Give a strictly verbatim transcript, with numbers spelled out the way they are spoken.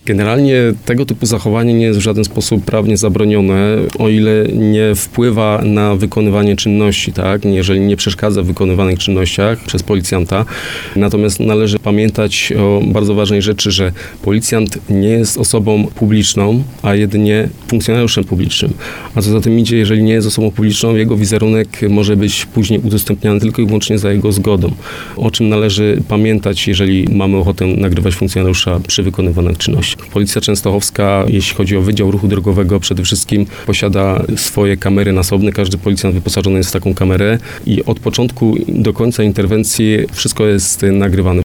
Generalnie tego typu zachowanie nie jest w żaden sposób prawnie zabronione, o ile nie wpływa na wykonywanie czynności, tak? Jeżeli nie przeszkadza w wykonywanych czynnościach przez policjanta. Natomiast należy pamiętać o bardzo ważnej rzeczy, że policjant nie jest osobą publiczną, a jedynie funkcjonariuszem publicznym. A co za tym idzie, jeżeli nie jest osobą publiczną, jego wizerunek może być później udostępniany tylko i wyłącznie za jego zgodą. O czym należy pamiętać, jeżeli mamy ochotę nagrywać funkcjonariusza przy wykonywanych czynnościach. Policja Częstochowska, jeśli chodzi o Wydział Ruchu Drogowego, przede wszystkim posiada swoje kamery nasobne. Każdy policjant wyposażony jest w taką kamerę i od początku do końca interwencji wszystko jest nagrywane.